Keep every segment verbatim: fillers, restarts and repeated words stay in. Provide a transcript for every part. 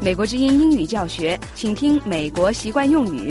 美国之音英语教学，请听美国习惯用语。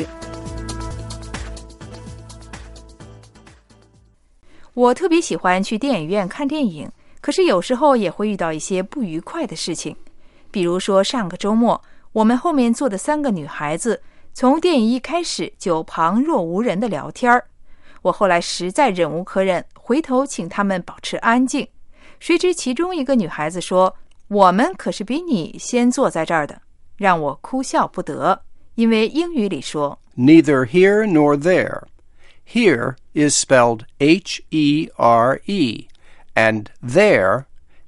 我特别喜欢去电影院看电影，可是有时候也会遇到一些不愉快的事情。比如说上个周末，我们后面坐的三个女孩子从电影一开始就旁若无人的聊天儿，我后来实在忍无可忍，回头请她们保持安静。谁知其中一个女孩子说，我们可是比你先坐在这儿的，让我哭笑不得。因为英语里说 Neither here nor there. Here is spelled H E R E, and there,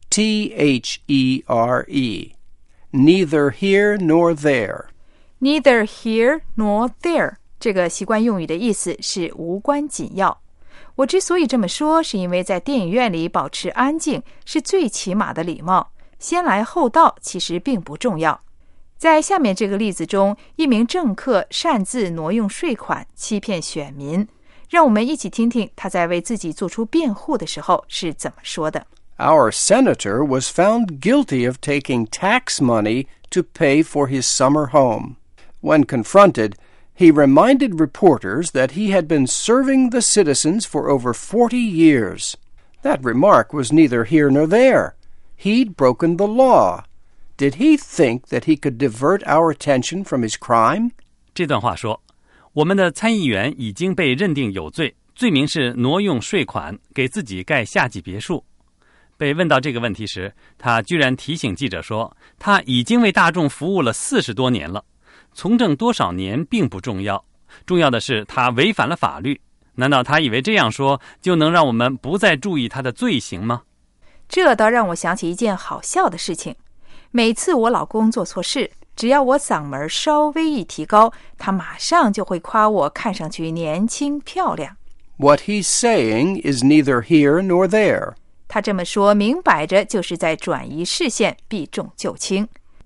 T H E R E. Neither here nor there. Neither here nor there 这个习惯用语的意思是无关紧要。我之所以这么说，是因为在电影院里保持安静是最起码的礼貌，先来后到其实并不重要。在下面这个例子中，一名政客擅自挪用税款欺骗选民，让我们一起听听他在为自己做出辩护的时候是怎么说的。 Our senator was found guilty of taking tax money to pay for his summer home. When confronted, he reminded reporters that he had been serving the citizens for over forty years. That remark was neither here nor there. He'd broken the law. Did he think that he could divert our attention from his crime? 这段话说，我们的参议员已经被认定有罪，罪名是挪用税款给自己盖夏季别墅。被问到这个问题时，他居然提醒记者说，他已经为大众服务了四十多年了，从政多少年并不重要，重要的是他违反了法律。难道他以为这样说就能让我们不再注意他的罪行吗？ 这倒让我想起一件好笑的事情。每次我老公做错事，只要我嗓门稍微一提高，他马上就会夸我看上去年轻漂亮。 What he's saying is neither here nor there. 他这么说明摆着就是在转移视线，避重就轻。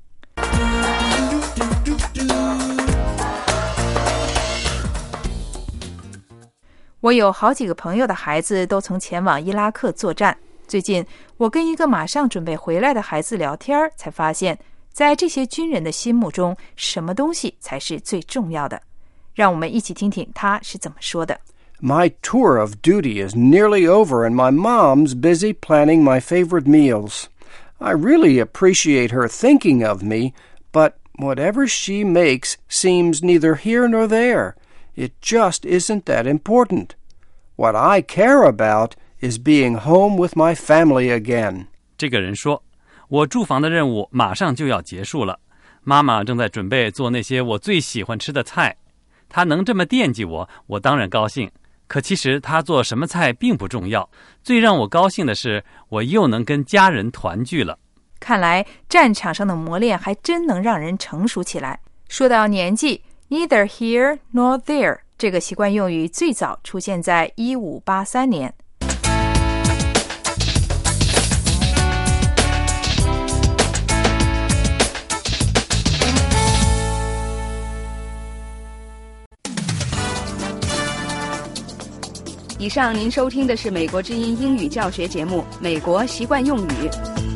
我有好几个朋友的孩子都曾前往伊拉克作战。最近我跟一个马上准备回来的孩子聊天，才发现在这些军人的心目中，什么东西才是最重要的。让我们一起听听他是怎么说的。 My tour of duty is nearly over and my mom's busy planning my favorite meals. I really appreciate her thinking of me, but whatever she makes seems neither here nor there. It just isn't that important. What I care about is being home with my family again. 这个人说，我驻防的任务马上就要结束了，妈妈正在准备做那些我最喜欢吃的菜。她能这么惦记我，我当然高兴。可其实她做什么菜并不重要，最让我高兴的是，我又能跟家人团聚了。 看来战场上的磨练还真能让人成熟起来。说到年纪， neither here nor there 这个习惯用语最早出现在一五八三年。 以上您收听的是美国之音英语教学节目《美国习惯用语》。